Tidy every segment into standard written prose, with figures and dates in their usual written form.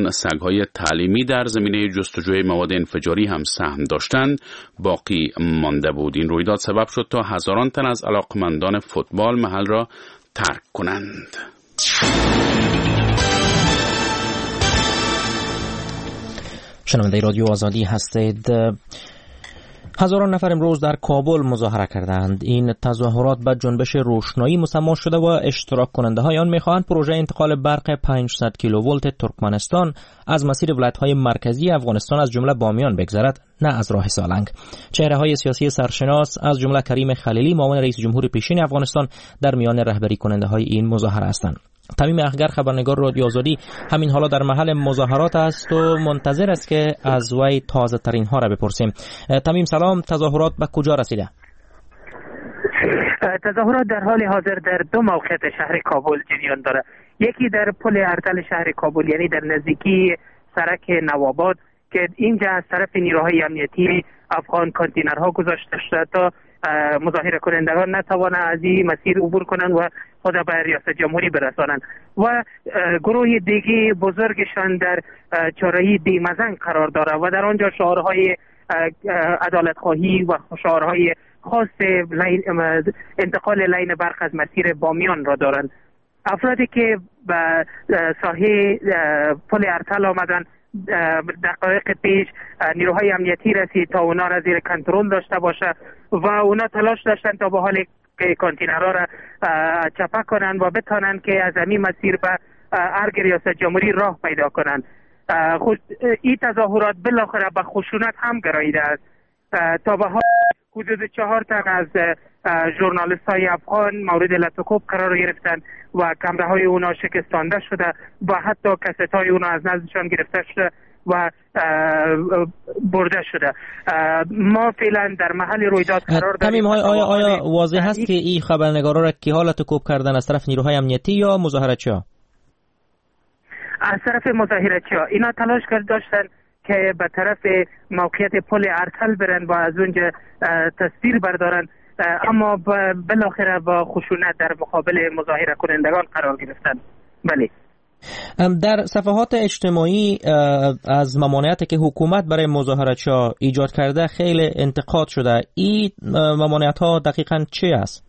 آن سگ‌های تعلیمی در زمینه جستجوی مواد انفجاری هم سهم داشتند باقی مانده بود. این رویداد سبب شد تا هزاران تن از علاقمندان فوتبال محل را ترک کنند. شنونده رادیو آزادی هستید. هزاران نفر امروز در کابل مظاهره کردند. این تظاهرات به جنبش روشنایی مسمی شده و اشتراک کننده های آن میخواهند پروژه انتقال برق 500 کیلوولت ترکمنستان از مسیر ولایت‌های مرکزی افغانستان از جمله بامیان بگذرد، نه از راه سالنگ. چهره‌های سیاسی سرشناس از جمله کریم خلیلی معاون رئیس جمهور پیشین افغانستان در میان رهبری کننده های این مظاهره هستند. تمیم اخگر خبرنگار رادیو آزادی همین حالا در محل مظاهرات است و منتظر است که از وی تازه ترین ها را بپرسیم. تمیم سلام، تظاهرات به کجا رسیده؟ تظاهرات در حال حاضر در دو موقعیت شهر کابل جریان داره. یکی در پل ارتل شهر کابل، یعنی در نزدیکی سرک نوآباد که اینجا از طرف نیروهای امنیتی افغان کانتینرها گذاشته شده تا مظاهره کنندگان نتوانند از این مسیر عبور کنند و خود به ریاست جمهوری برسانند. و گروه دیگه بزرگشان در چهارراهی دیمزنگ قرار داره و در آنجا شعارهای عدالت خواهی و شعارهای خاص انتقال لین برق از مسیر بامیان را دارند. افرادی که به ساحه پل ارتل آمدن دقایق پیش نیروهای امنیتی رسید تا اونا را زیر کنترل داشته باشه و اونا تلاش داشتن تا به حال کانتینرها را چپه کنند و بتانند که از همین مسیر به ارگ ریاست جمهوری راه پیدا کنند. این تظاهرات بالاخره به خشونت هم گراییده است. تا به حال حدود 4 تن از ژورنالیست های افغان مورد لطف‌کوب قرار گرفتن و کمره های اونا شکستانده شده و حتی کست های اونا از نزدشان گرفته شده و برده شده. ما فعلا در محل رویداد قرار داریم. آیا واضح هست که این خبرنگارا را کی حالت کوب کردن از طرف نیروهای امنیتی یا مظاهراتچی‌ها؟ از طرف مظاهراتچی‌ها. اینا تلاش داشتن که به طرف موقعیت پل ارتل برن و از اونجا تصویر بردارن، اما بالاخره با خشونت در مقابل مظاهره کنندگان قرار گرفتن. بله. در صفحات اجتماعی از ممانعتی که حکومت برای مظاهرات‌ها ایجاد کرده خیلی انتقاد شده. این ممانعت‌ها دقیقاً چی است؟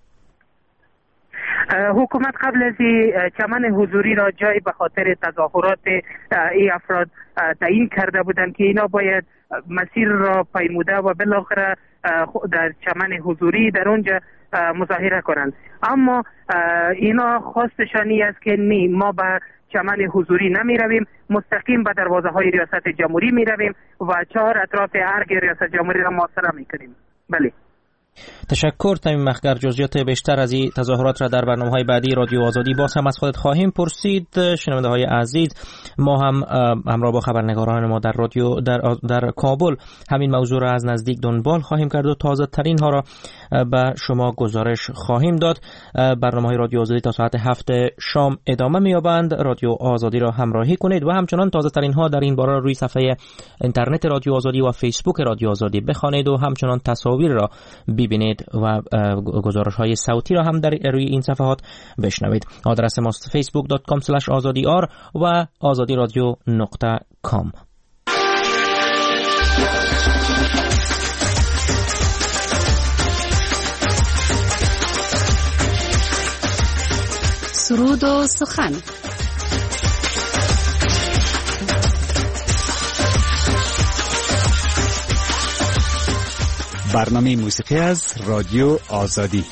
حکومت قبل از چمن حضوری را جای به خاطر تظاهرات این افراد تعیین کرده بودند که اینا باید مسیر را پیموده و بالاخره در چمن حضوری در اونجا مظاهره کنند، اما اینا خواستشانی است که ما به چمن حضوری نمی رویم، مستقیم به دروازه های ریاست جمهوری می رویم و 4 اطراف ارگ ریاست جمهوری را محاصره می کنیم. بله. تشکر تمیم مخگر. جزئیات بیشتر از این تظاهرات را در برنامه‌های بعدی رادیو آزادی باز هم از خودت خواهیم پرسید. شنونده‌های عزیز، ما هم همراه با خبرنگاران ما در رادیو در کابل همین موضوع را از نزدیک دنبال خواهیم کرد و تازه ترین ها را به شما گزارش خواهیم داد. برنامه‌های رادیو آزادی تا ساعت 7 شام ادامه می‌یابند. رادیو آزادی را همراهی کنید و همچنان تازه ترین ها در این باره روی صفحه اینترنت رادیو آزادی و فیسبوک رادیو آزادی بخوانید و همچنان تصاویر را ببینید و گزارش‌های صوتی را هم در روی این صفحات بشنوید. آدرس ماست facebook.com/azadi.r و azadiradio.com. سرود و سخن. برنامه موسیقی از رادیو آزادی.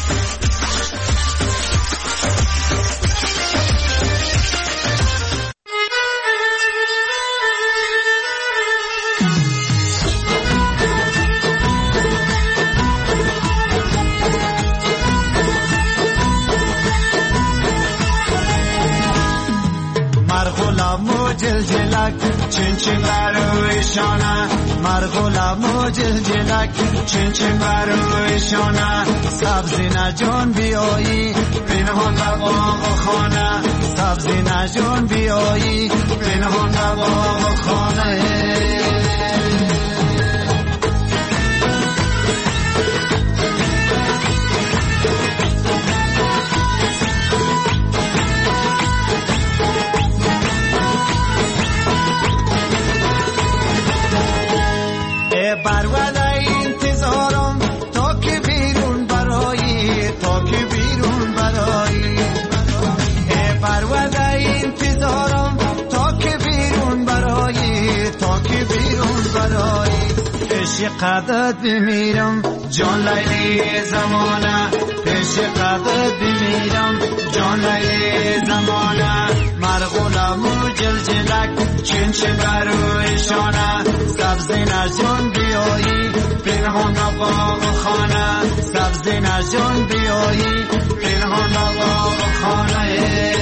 جلجلک چین چین بروی شانه مرغلم و جلجلک چین چین بروی شانه سبزی نجان بیایی پنهان به باغ خانه سبزی نجان بیایی پنهان به باغ خانه پرواده انتظارم تا که بیرون برایی، تا که بیرون برایی. پرواده انتظارم تا که بیرون برایی، تا که بیرون برایی. پیش قدرت بمیرم جان لیلی زمانه، پیش قدرت بمیرم جان لیلی زمانه. مرغولم و جلجلک چنچه برویشانه، سبز نجان بیایی پنهان باغ خانه، سبز نجان بیایی پنهان باغ خانه.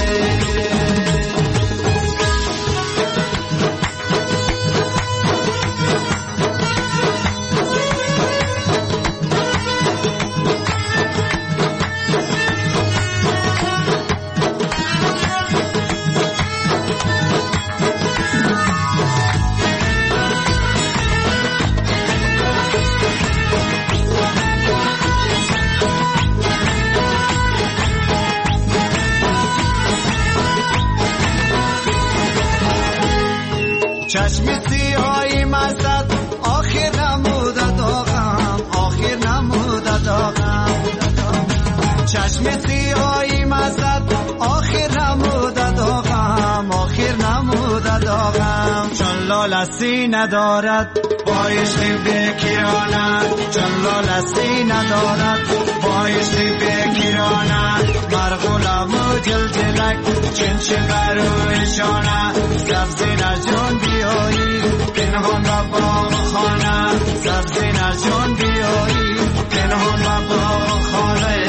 چشم سیاهی مزد آخر نموده داغم، آخر نموده داغم. چشم سیاهی مزد آخر نموده داغم، آخر نموده داغم. چون لالسی ندارد بایشتی بکیرانه، چون لالسی ندارد بایشتی بکیرانه. مرغولم و جلجلک چنچه برویشانه، سبز نجان بیایی پنهان و باغ خانه، سبز نجان بیایی پنهان و باغ خانه.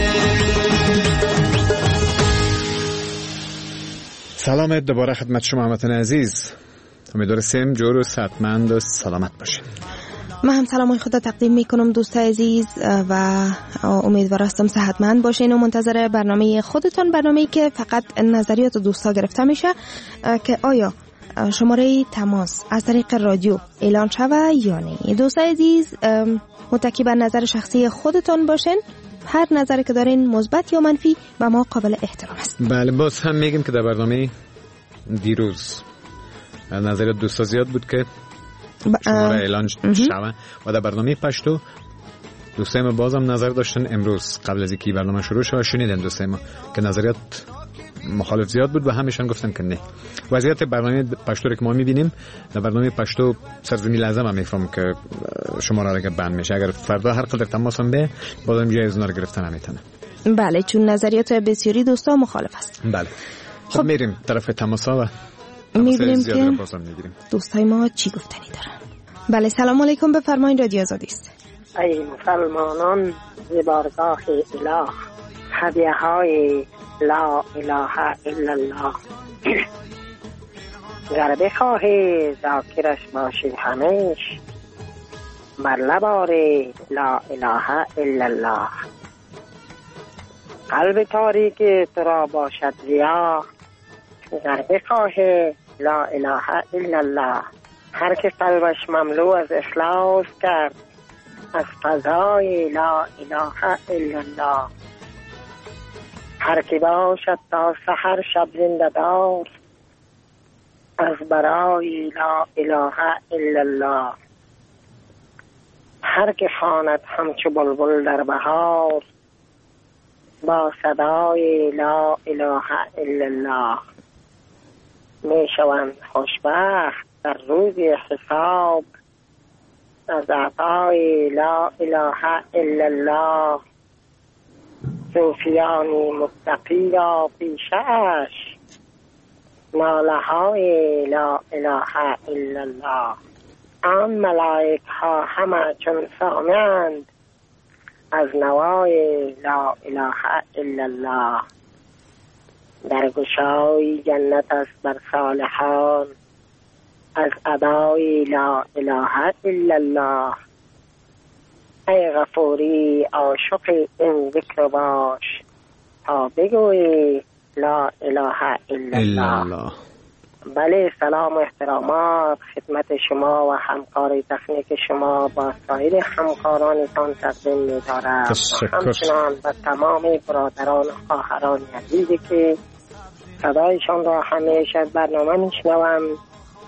سلام دوباره خدمت شما هموطن عزیز، امیدوارم جور و صحتمند و سلامت باشین. من هم سلامای خدا تقدیم میکنم دوستای عزیز و امیدوارم صحتمند باشین و منتظر برنامه خودتون، برنامه‌ای که فقط نظریات دوستا گرفته میشه که آیا شماره تماس از طریق رادیو اعلان شوه یا نه. دوستای عزیز متکی بر نظر شخصی خودتون باشین، هر نظری که دارین مثبت یا منفی و ما قابل احترام است. بله، باز هم میگیم که در برنامه دیروز نظریات دوستا زیاد بود که شماره اعلان شوه و در برنامه پشتو دوستای ما بازم نظر داشتن. امروز قبل از اینکه برنامه شروع شه شنیدن دوستای ما که نظریات مخالف زیاد بود و همیشون گفتن که نه. وضعیت برنامه پشتو رو که ما میبینیم، در برنامه پشتو سرزمین لازم هم میفهم که شماره را بند میشه. اگر فردا هر قدر تماس هم به بازم جایز اونا رو گرفتن نمیتونه. بله، چون نظریات بسیاری دوستا مخالف است. بله. خب میریم طرف تماسا و میبینیم که دوستای ما چی گفتنی دارن. بله، سلام علیکم، بفرمایید، رادیو آزادی است. ای مسلمانان ز بارگاه اله، هدیه های لا اله الا الله. گر بخواهی ذاکرش باشی همیش، بر لبار لا اله الا الله. قلب تاریک تو را باشد ضیا، گر بخواهی لا اله الا الله. هر که قلبش مملو از اخلاص کرد از فضای لا اله الا الله. هر که باشد تا سحر شب زنده دار از برای لا اله الا الله. هر که خواند همچو بلبل در بهار با صدای لا اله الا الله. می شوند خوشبخت در روز حساب از عطای لا اله الا الله. صوفیانی متقی را پیشش ناله های لا اله الا الله. آن ملائک ها همه چون سامند از نوای لا اله الا الله. در گشای جنت است بر صالحان از ادای لا اله الا الله. ای غفوری عاشق این ذکر باش تا بگویی لا اله الا الله. بله، سلام و احترامات خدمت شما و همکاری تکنیک شما با سایر همکارانتان تقدیم می‌دارم. همچنان به تمام برادران و خواهران عزیزی که صدایشان را همیشه برنامه میشنوم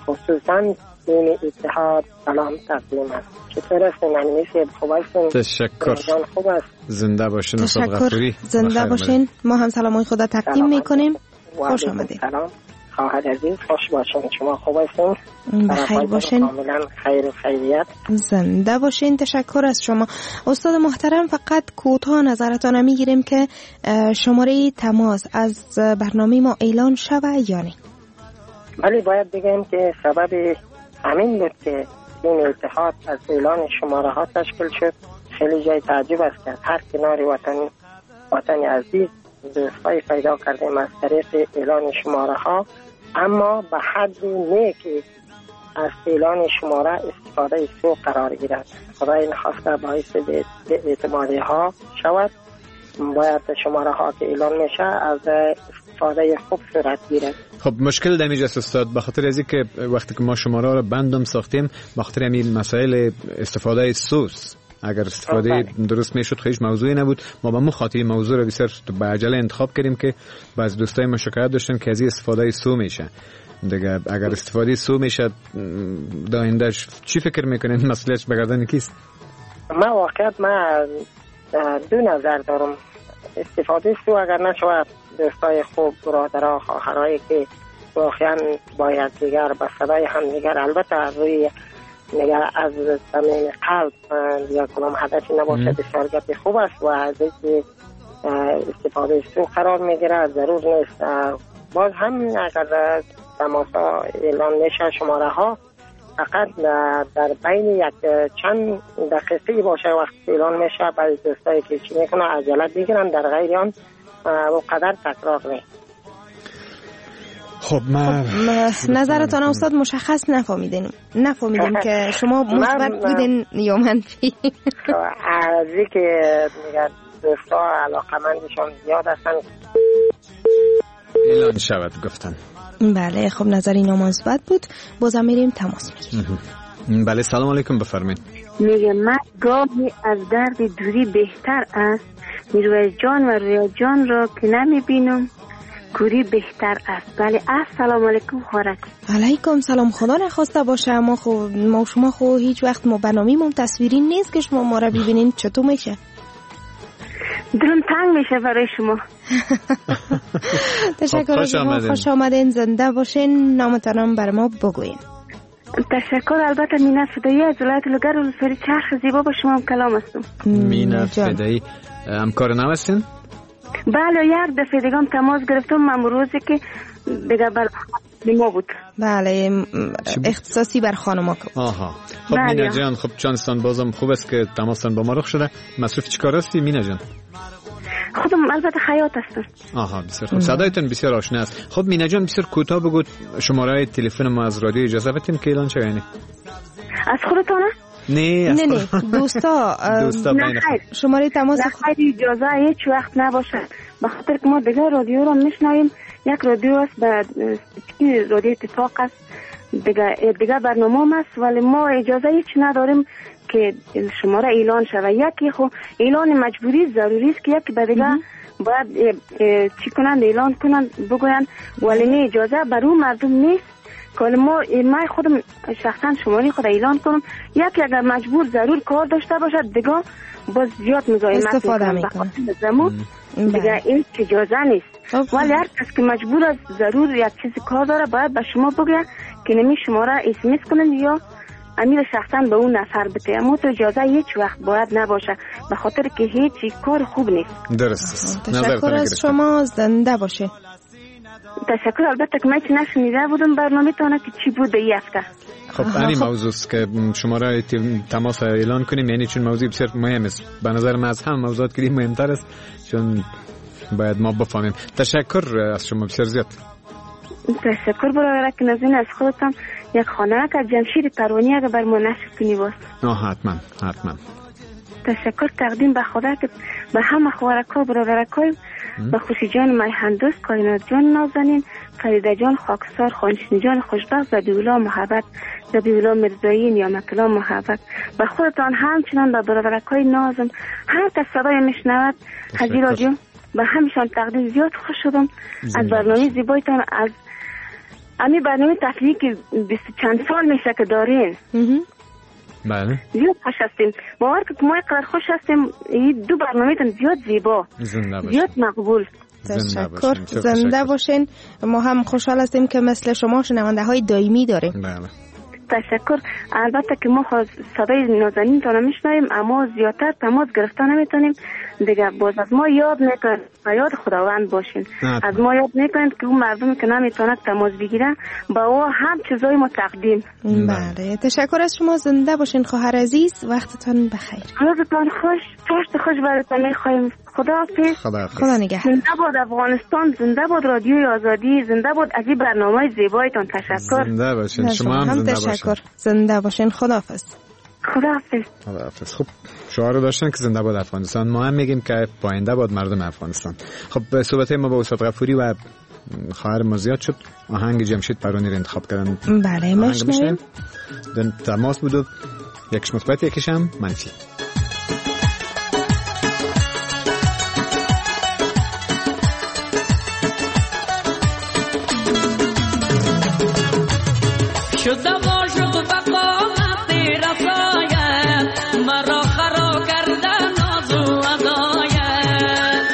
خصوصا این اتحاد سلام تقدیم است. چطور هستین انیسی؟ خوب هستین؟ تشکر. خوب است. زنده باشین. تشکر. زنده باشین. ما هم سلامای خدا تقدیم میکنیم. خوش آمدید. سلام خواهر عزیز، خوش باشین. شما خوب هستین؟ بخیر باشین. کاملا خیر و خیریت. زنده باشین. تشکر از شما استاد محترم. فقط کوتاه نظرتان میگیریم که شماره تماس از برنامه ما اعلان شود یا نه؟ ولی باید بگم که سبب همین بود که این اتحاد از اعلان شماره ها تشکیل شد. خیلی جای تعجب است که هر کنار وطن عزیز دوستای پیدا کردیم از طریق اعلان شماره ها، اما به حد نه که از اعلان شماره استفاده سوء قرار گیرد. خدای نخواسته باعث اعتمادی ها شود. باید شماره ها که اعلان میشه از استفاده خوب صورت گیرد. خب مشکل دمیجاست استاد، به خاطر از اینکه وقتی که ما شماره را بندم ساختیم به خاطر همین مسائل استفاده سوس، اگر استفاده درست میشد خیلی موضوعی نبود. ما به مخاطب موضوع را بسیار به عجله انتخاب کردیم که بعض دوستای ما شکایت داشتن که از این استفاده سو میشه دیگه. اگر استفاده سو میشه دایندش چی فکر میکنین مسئولیتش به گردن کیست؟ ما واقعیت دو نظر دارم. استفاده سو اگر نشود دوستای خوب، برادرها، خواهرایی که واقعا باید دیگر به صدای هم دیگر، البته روی نگر از زمین قلب یا کنم هدفی نباشه، بسیار گپ خوب است و از اینکه استفاده سو قرار میگیره ضرور نیست. باز هم اگر تماسا اعلان میشه شماره ها فقط در بین یک چند دقیقه باشه وقت اعلان میشه، بعضی دوستایی که چی میکنه عجله بگیرن، در غیر آن اونقدر تکرار نیست. خب نظرتان استاد مشخص نفهمیدیم که شما مثبت بودین یا منفی. از اینکه میگه دوستا علاقمندشون زیاد هستن اعلان شود گفتن. بله خب نظر اینا مثبت بود. بازم میریم تماس میگیریم. بله سلام علیکم بفرمایید. میگه من گاهی از درد دوری بهتر است، نیروی جان و روی جان را که نمیبینم کوری بهتر است. بله السلام علیکم خورک. علیکم سلام. خدا نخواسته باشه ما شما هیچ وقت ما برنامه‌مون تصویری نیست که شما ما را ببینین. چطور میشه؟ دلم تنگ میشه برای شما. تشکر از شما. خوش آمدین. زنده باشین. نامتانم بر ما بگوین. تشکر. البته مینت فدایی از ولایت لوگر و سری چرخ زیبا با شما هم کلام هستم. مینت فدایی همکار نو هستین؟ بله یک دفعه دیگه هم تماس گرفتم من روزی که دیگه بر ما بود. بله اختصاصی بر خانما بود. آها خب بله. مینا جان خب چانستان بازم خوب است که تماسان با ما رخ شده. مصروف چیکار هستی مینا جان؟ خودم البته خیاط هستم. آها بسیار خوب. صدایتون بسیار آشنا است. خب مینا جان بسیار کوتاه بگو شماره تلفن ما از رادیو اجازه بدین که اعلان شه. از خودتونه؟ نه دوستا شماره تماس خیلی اجازه هیچ وقت نباشه، به خاطر که ما دیگه رادیو رو میشنویم. یک رادیو است به رادیو اتفاق است دیگه برنامه است، ولی ما اجازه هیچ نداریم که شماره اعلان شود. یکی خو اعلان مجبوری ضروری است که یکی به دیگه باید چی کنند اعلان کنند بگوین، ولی نه اجازه برای مردم نیست که ما خودم شخصا شماره خود اعلان کنم. یکی اگر مجبور ضرور کار داشته باشد دیگه باز زیاد مزاحمت استفاده میکنه دیگه این اجازه نیست. ولی هر کس که مجبور است ضرور یک چیزی کار داره باید به شما بگه که نمی شماره اسمس کنند یا امیر شخصا به اون نفر بده. اما تو اجازه هیچ وقت باید نباشه به خاطر که هیچ کار خوب نیست. درست. تشکر از شما. زنده باشه. تشکر. البته که من چی نشنیده بودم برنامه تانه که چی بوده این هفته. خب این موضوع است که شماره تماس اعلان کنیم، یعنی چون موضوع بسیار مهم است. به نظر من از هم موضوعات که مهمتر است چون باید ما بفهمیم. تشکر از شما بسیار زیاد. تشکر برادر که نزدین از خودتان یک خانه که جمشید پروانی اگه بر ما نشر کنی باست. حتما. تشکر تقدیم به خدا که به همه خوارکا برادرکای به خوشی جان میهندوست، کائنات جان نازنین، فریده جان خاکسار، خانشین جان خوشبخت، زبیولا محبت، زبیولا مرزایی، نیامکلا محبت، به خودتان همچنان به برادرکای نازم هر کس صدای میشنود حضیر جون به همشان تقدیم. زیاد خوش شدم از برنامه زیبایتان، از امی برنامه تفریحی که 20 چند سال میشه که دارین. بله. زیاد خوش هستیم. باور که ما اینقدر خوش هستیم. این دو برنامه تون زیاد زیبا. زیاد مقبول. تشکر. زنده باشین. ما هم خوشحال هستیم که مثل شما شنونده های دائمی داریم. بله. تشکر. البته که ما صدای نازنین تا نمیشنویم اما زیادتر تماس گرفتن نمیتونیم دیگه. باز از ما یاد میکنید و یاد خداوند باشین. از ما یاد میکنید که اون مردمی که نمیتونه تماس بگیره با او هم چیزای ما تقدیم. بله تشکر از شما. زنده باشین خواهر عزیز. وقتتان بخیر. روزتان خوش. پشت خوش براتون میخوایم. خدا نگهدار. زنده باد افغانستان. زنده باد رادیوی آزادی. زنده باد از این برنامه زیبایتان. تشکر. زنده باشین. شما هم زنده باشین. زنده باشین. خداحافظ. خداحافظ. خب شعار داشتن که زنده باد افغانستان. ما هم میگیم که پاینده باد مردم افغانستان. خب صحبت ما با استاد غفوری و خواهر ما زیاد شد. آهنگ جمشید پرونی رو انتخاب کردن. بله میشنویم. تماس بود و یکیش مثبت یکیش هم منفی. شدم عاشق وقامت رسایت مرا خرا کردن نازو عدایت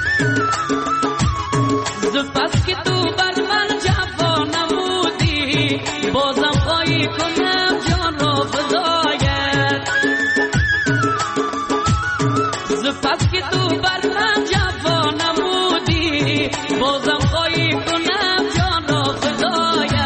زپس که تو بر من جفا نمودی بازم خواهی کنم جان را فدایت زپس که تو بر من جفا نمودی بازم خواهی کنم جان را فدایت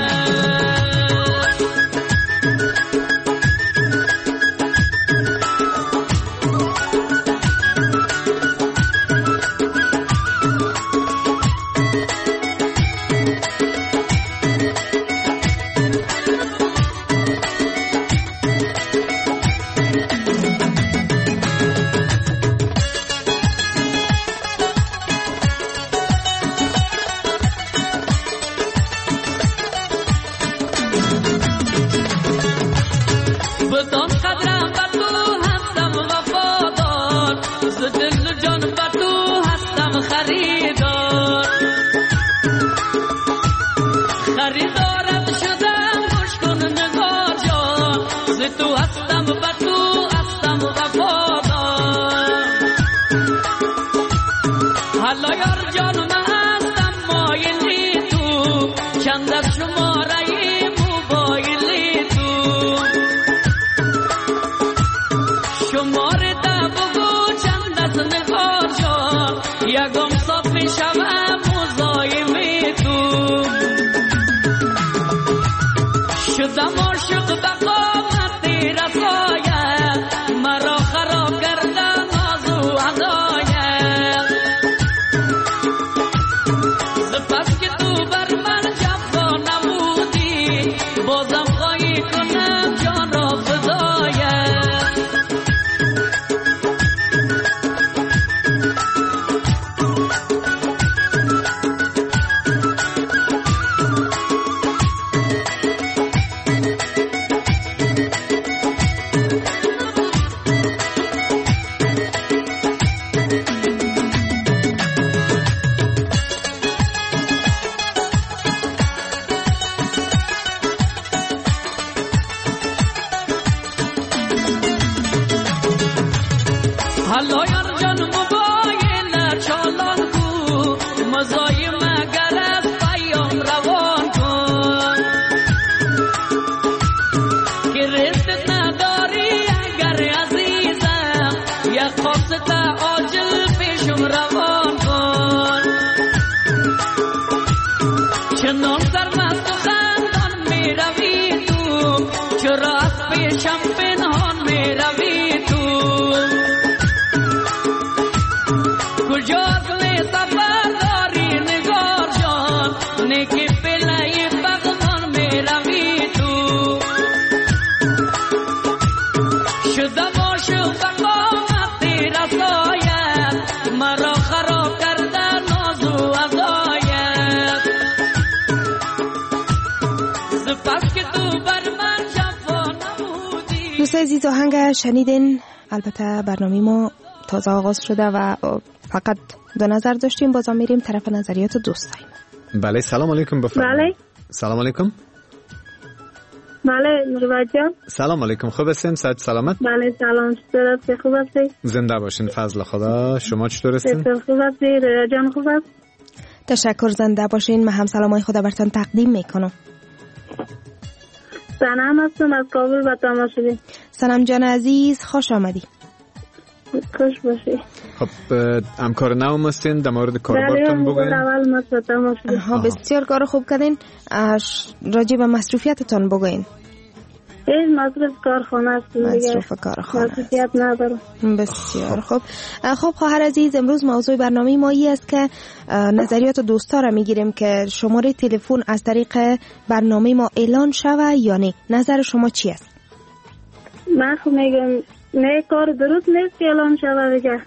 عزیز آهنگ شنیدین. البته برنامه ما تازه آغاز شده و فقط دو نظر داشتیم. بازم میریم طرف نظریات دوستان. بله سلام علیکم. بله سلام علیکم. بله مروت جان. سلام علیکم، خوب هستین؟ صحت سلامت؟ بله سلام، چطور هستی؟ خوب هستی؟ زنده باشین، فضل خدا. شما چطور هستین؟ خوب هستی؟ رویا جان خوب است؟ تشکر، زنده باشین. من هم سلامای خدا براتون تقدیم میکنم. سلام هستم از کابل به تماشایی. سلام جان عزیز، خوش آمدی. خوش باشی. خب همکار نو هستین، در مورد کاربارتون بگوین. اول ما به تماشایی. بسیار کار خوب کردین. راجع به مصروفیتتون بگوین. این مصروف کارخانه است. مصروف کارخانه. مصروفیت ندارم. بسیار خوب. خب خواهر عزیز، امروز موضوع برنامه ما این است که نظریات دوستا را میگیریم که شماره تلفن از طریق برنامه ما اعلان شوه یا نه. نظر شما چی است؟ من خب میگم نه، کار درست نیست که اعلان شوه دیگه.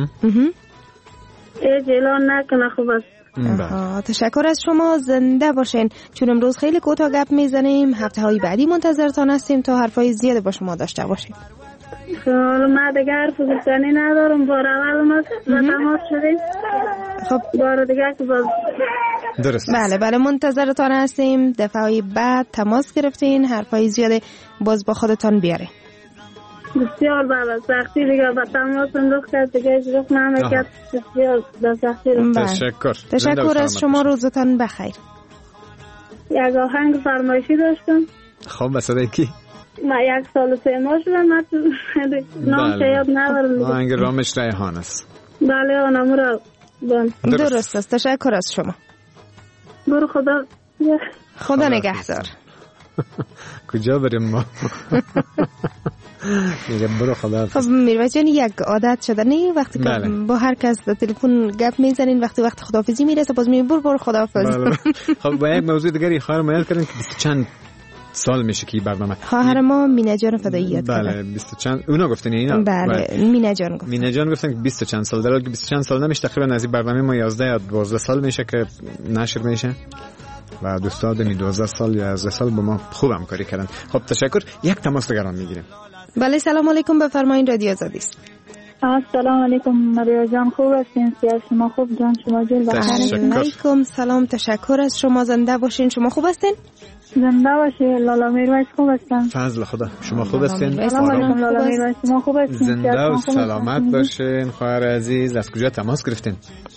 اعلان نکنه خوب است. تشکر از شما، زنده باشین. چون امروز خیلی کوتاه گپ میزنیم، هفته های بعدی منتظرتان هستیم تا حرفای زیاد با شما داشته باشیم. حالا من دیگه حرف گفتنی ندارم، بار اول ما تماس شدیم. خب بار دیگه که باز درست. بله منتظرتان هستیم. دفعه بعد تماس گرفتین، حرفای زیاد باز با خودتان بیاره. بسیار بابا، سختی دیگه با تماس انداخت کرد دیگه اجراف نمیکرد. بسیار سختی رو. تشکر از شما، روزتان بخیر. یک آهنگ فرمایشی داشتم. خب به صدای کی؟ من 1 سال و 3 ماه شدم. من نام شاید ندارم. آهنگ رامش ریحان است. بله آنمو را درست است. تشکر از شما. برو خدا نگهدار. کجا بریم ما؟ میگه برو خدا. خب میروز جان، یک عادت شده نه وقتی که با هر کس تلفن گپ میزنین وقتی وقت خداحافظی میرسه باز میگه برو خداحافظ. خب با یک موضوع دیگری خواهر ما یاد کردن که 20 چند سال میشه که برنامه خواهر ما مینا جان فداییات کرد. بله 20 چند اونا گفتن اینا. بله مینا جان گفتن که 20 چند سال، در حالی که 20 چند سال نمیشه، تقریبا از این برنامه ما 11 یا 12 سال میشه که نشر میشه و دوستا دمی 12 سال یا 11 سال با ما خوب همکاری کردن. خب تشکر. یک تماس دیگران میگیریم. بله سلام علیکم، بفرمایید، رادیو آزادی است. سلام علیکم مریا جان، خوب هستین؟ شما خوب جان؟ شما جل بخیر. علیکم سلام، تشکر از شما، زنده باشین. شما خوب هستین؟ زنده باشین. لالا میرویس خوب هستن؟ فضل خدا. شما خوب هستین؟ سلام علیکم لالا میرویس، شما خوب هستین؟ زنده و سلامت باشین. خواهر عزیز از کجا تماس گرفتین؟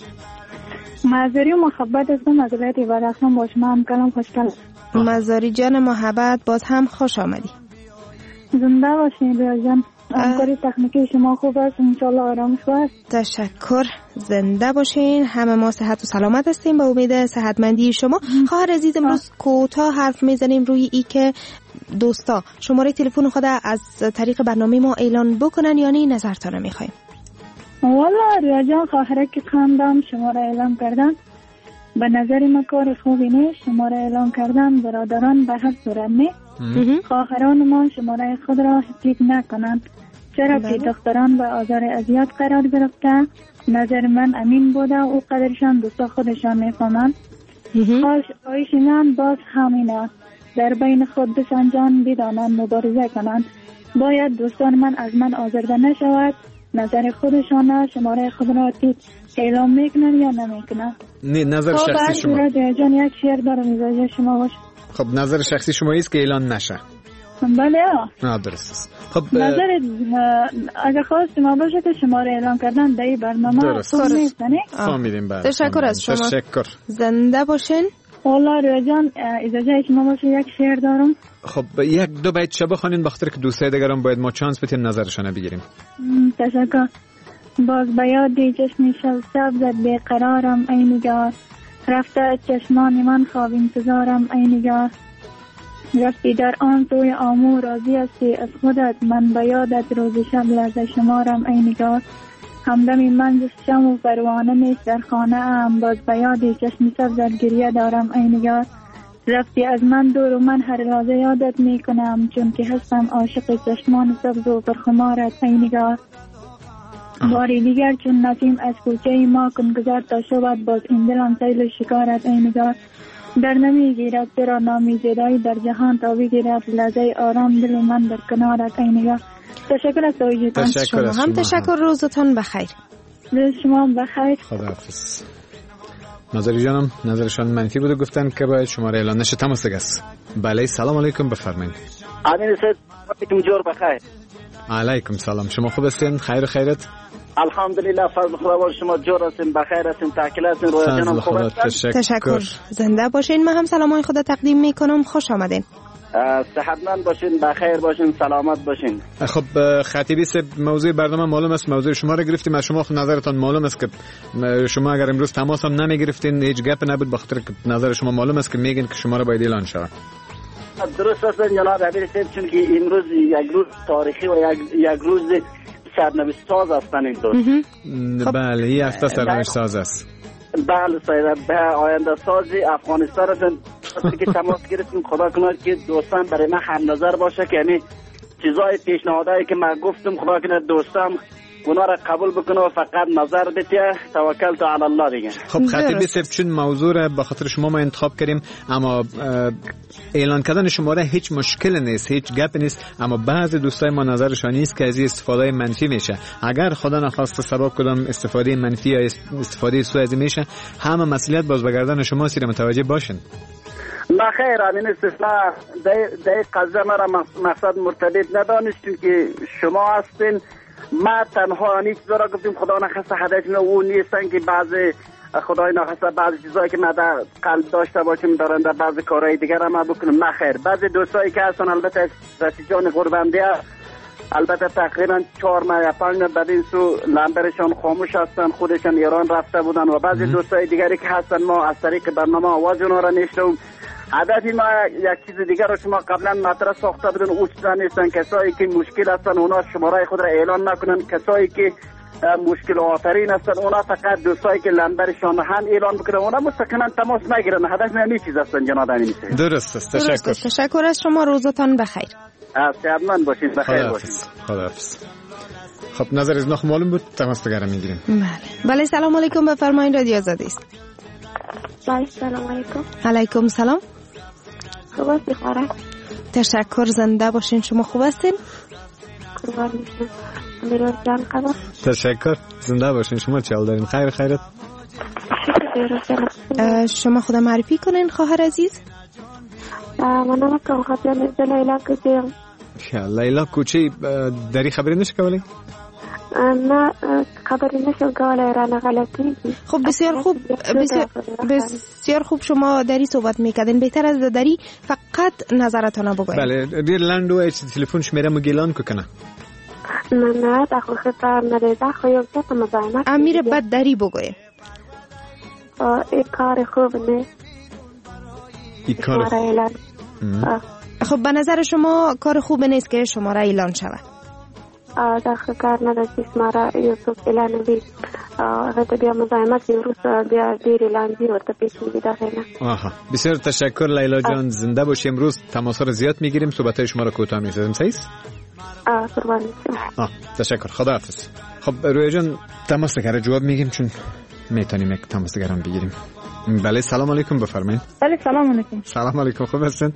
مزاری و محبت هستم از ولایت ورقم. با شما هم کلام خوشگل. مزاری جان محبت، باز هم خوش آمدی. زنده باشین ریا جان. همکاری تکنیکی شما خوب است، انشالله آرامش باش. تشکر، زنده باشین. همه ما صحت و سلامت هستیم به امید صحتمندی شما. خواهر عزیز امروز کوتاه حرف میزنیم روی ای که دوستا شماره تلفن خود از طریق برنامه ما اعلان بکنن یا نه. نظرتان میخوایم. والا ریا جان، خواهره که خواندم شماره اعلان کردن به نظر ما کار خوبی نیست. شماره اعلان کردن برادران به هر صورت نه. خواهران ما شماره خود را حفظ نکنند، چرا که دختران به آزار اذیت قرار گرفته. نظر من امین بوده او قدرشان دوستا خودشان میفهمند. خواهش من باز همینه، در بین خود بسنجان بدانند، مبارزه کنند. باید دوستان من از من آزرده نشود. نظر خودشان شماره خود را اعلام میکنن یا نمیکنن؟ نه، نظر شخصی شما. جان یک شعر دارم میذاره شما باش. خب نظر شخصی شما است که اعلان نشه. بله درست است. خب نظر اگه خواست ما باشه که شماره اعلان کردن در این برنامه خوب نیست نه؟ فهمیدیم. بله تشکر از شما. تشکر. زنده باشین. والله ریا جان اجازه شما باشه یک شعر دارم. خب یک دو بیت شبه خوانین بخاطر که دوستای دیگران باید ما چانس بدیم نظرشون بگیریم. تشکر. باز به یادی چشم سبزت بیقرارم ای نگار، رفته چشمان من خواب انتظارم ای نگار، رفتی در آن سوی آمو راضی هستی از خودت، من به یادت روز شب لرزه شمارم ای نگار، همدمی من شم و پروانه نیست در خانه ام، باز به یادی چشم سبزت گریه دارم ای نگار، رفتی از من دور و من هر لحظه یادت می کنم، چون که هستم عاشق چشمان سبز و پرخمارت ای نگار. باری دیگر چون نسیم از کوچه ما کن گذار تا شود، باز این دلم سیل شکارت ای نگار، در نمی گیرد چرا نامی زیدایی در جهان تا بگیرد لحظه آرام دل من در کنارت ای نگار. تشکر از توجیهتان. شما هم تشکر، روزتان بخیر. روز شما بخیر. خداحافظ. ناظری جانم نظرشان منفی بوده، گفتن که باید شماره اعلان نشه تماس است. بله سلام علیکم، بفرمایید. امین سید وقتتون جور بخیر. علیکم سلام، شما خوب هستین؟ خیر خیرت؟ الحمدلله، فضل خدا بر شما، جور هستین، بخیر هستین، تاکل هستین، رویا جانم خوب هستین؟ تشکر، زنده باشین. من هم سلامای خدا تقدیم میکنم، خوش آمدین. صحتمند باشین، بخیر باشین، سلامت باشین. خب خطیبی صاحب، موضوع برنامه معلوم است، موضوع شما را گرفتیم، از شما خود نظرتان معلوم است که شما اگر امروز تماس هم نمی گرفتین هیچ گپ نبود، بخاطر که نظر شما معلوم است که میگین که شما را باید اعلان شود. درست است جناب امیر صاحب، چون که امروز یک روز تاریخی و یک روز سرنوشت ساز هستن این دوست. بله، این هفته سرنوشت ساز است. بله صاحب، به آینده سازی افغانستان هستن که تماس گرفتیم. خدا کنه که دوستان برای من هم نظر باشه که یعنی چیزای پیشنهادایی که من گفتم خدا کنه دوستان اونا را قبول بکنه و فقط نظر بده. توکل تو علی الله دیگه. خب خطیبی صاحب، چون موضوع را به خاطر شما ما انتخاب کردیم، اما اعلان کردن شماره هیچ مشکل نیست، هیچ گپ نیست، اما بعضی دوستای ما نظرشان نیست که از این استفاده منفی میشه. اگر خدا نخواسته سبب کدام استفاده منفی یا استفاده سوء از میشه، همه مسئولیت باز به گردن شما سیر متوجه باشین. نه خیر، امین استثناء در قضیه مرا مقصد مرتبط ندانستیم که شما هستین. ما تنها نیچ دارا گفتیم خدا نخواسته هدف من اون نیستن که بعضی خدای نخواسته بعضی چیزایی که ما در قلب داشته باشیم دارن در بعضی کارهای دیگر هم بکنیم. نه خیر، بعضی دوستایی که هستن البته رسیجان قربنده البته تقریبا 4 ماه یا 5 ماه بعد این سو لمبرشان خاموش هستن، خودشان ایران رفته بودن و بعضی دوستای دیگری که هستن ما از طریق برنامه آواز اونا را نشنوم. هدفی ما یک چیز دیگر رو شما قبلا مطرح ساخته بودن، او چیزا نیستن. کسایی که مشکل هستن اونا شماره خود را اعلان نکنن، کسایی که مشکل آفرین هستن اونا فقط دوستایی که لمبرشان هم اعلان بکنن، اونا مستقیما تماس نگیرن. هدف من این چیز هستن جناب امین. درست است، تشکر از شما، روزتان بخیر. صحتمند باشین، بخیر باشین. خداحافظ. خب نظر از نخ معلوم بود، تماس دیگر میگیریم. بله سلام علیکم، بفرمایید، رادیو آزادی است. بله سلام علیکم. علیکم سلام. خوب هستی خواهر؟ تشکر، زنده باشین. شما خوب هستین؟ قربان میشم. امیران جان خبر؟ تشکر، زنده باشین. شما چه حال دارین؟ خیر خیرت؟ شما خود معرفی کنین خواهر عزیز؟ من که خاطر لیلا کوچه. لیلا کوچه داری خبری نشه کولی؟ نه خبری نشه کولی، رانه غلطی. خب بسیار خوب، بسیار خوب. شما داری صحبت میکردین، بهتر از داری فقط نظرتان بگوین. بله دیر لندو ایچ تلفن شمیره مگیلان که کنه. نه داخل خطر نریده خویب جتا مزایمت. امیر بد داری بگوین. این کار خوب نه. این کار خب به نظر شما کار خوب نیست که شماره اعلان شود؟ داخل کار نداشتی شماره یوسف اعلان بید. غیت بیا مزایمت امروز بیا دیر اعلان بید و تپیش میدی داخل. آها، بسیار تشکر لیلا جان، زنده باشی. امروز تماس ها رو زیاد میگیریم، صحبت شما رو کوتاه میسازیم. صحیح؟ قربان میشم. تشکر، خداحافظ. خب رویا جان تماس دیگر جواب میگیم چون میتونیم یک تماس دیگر هم بگیریم. بله سلام علیکم، بفرمایید. بله سلام علیکم. سلام علیکم، خوب هستین؟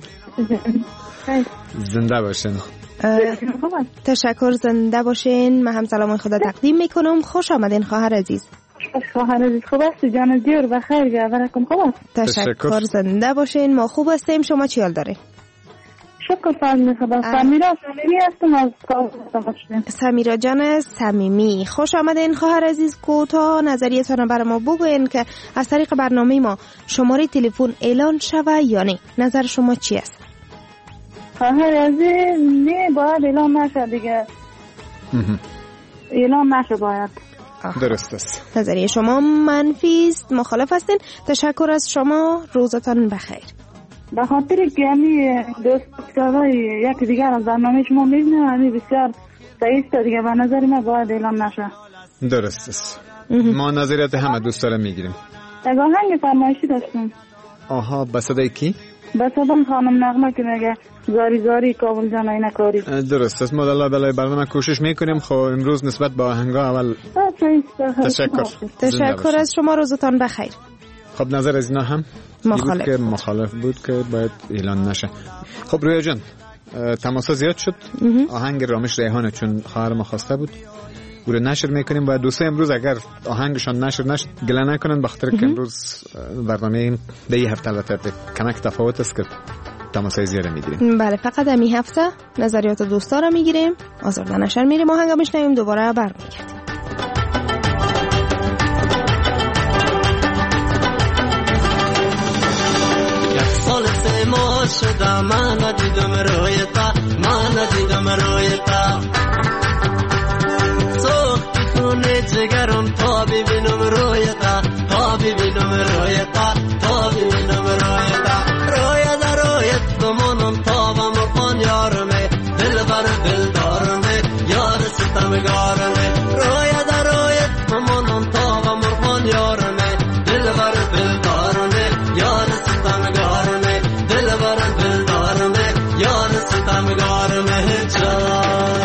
زنده باشین. تشکر، زنده باشین. من هم سلام خدا تقدیم میکنم. خوش آمدین خواهر عزیز. خواهر عزیز خوب هستی؟ جان دیور بخیر، گردنکم خوب است؟ تشکر، زنده باشین. ما خوب هستیم. شما چی حال دارین؟ شکر فضل خدا. سمیرا صمیمی هستم از کابل. سمیرا جان صمیمی، خوش آمدین خواهر عزیز. کوتاه نظریتان برای ما بگوین که از طریق برنامه ما شماره تلفن اعلان شوه یا نه. نظر شما چی است؟ خواهر عزیز نه، باید اعلان نشه دیگه. اعلان نشه باید. درست است. نظریه شما منفی است، مخالف هستین. تشکر از شما، روزتان بخیر. به خاطر که همی دوستای یکی دیگر از برنامه شما میبینه، همی بسیار صحیح است دیگه. به نظر من باید اعلان نشه. درست است. ما نظریات همه دوستا رو میگیریم. یک آهنگ فرمایشی داشتم. آها، به صدای کی؟ به صدای خانم نغمه که میگه زاری زاری کابل جان اینا کاری. درست است. ما الله بلای برنامه کوشش میکنیم. خب امروز نسبت به آهنگا اول تشکر از شما، روزتان بخیر. خب نظر از اینا هم مخالف بود که باید اعلان نشه. خب رویا جان تماس زیاد شد. آهنگ رامش ریحانه چون خواهر ما خواسته بود او رو نشر میکنیم و دوستای امروز اگر آهنگشان نشر نشد گله نکنن، بخاطر که امروز برنامه به این هفته البته کمک تفاوت است که تماسای زیاده میگیریم. بله، فقط همین هفته نظریات دوستا رو میگیریم، آزرده نشر میریم، آهنگ بشنویم، دوباره برمیگردیم. ما شده من ندیدم رویتا، من ندیدم رویتا، سوختی خونه جگرم تا ببینم رویتا، تا ببینم رویتا، تا ببینم رویتا، رویتا رویت بمانم تا بمرخان یارمه، دل بر دل دارمه، یار ستمگارمه، رویتا رویت بمانم تا بمرخان یارمه، دل بر دل دارمه، یار ستمگارمه، یار ستمگار مهجان.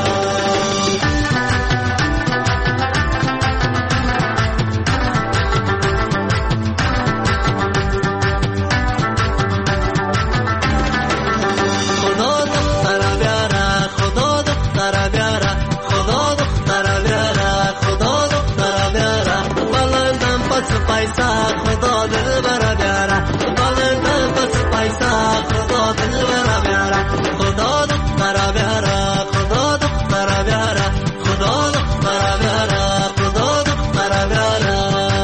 خدا دختر بیاره، خدا دختر بیاره، خدا دختر بیاره، خدا دختر بیاره، بلندم پس پیسه خدا دل بر بیاره، بلندم پس پیسه خدا دل بر بیاره، خدا دختر بیاره، خدا دختر بیاره، خدا دختر بیاره، خدا دختر بیاره.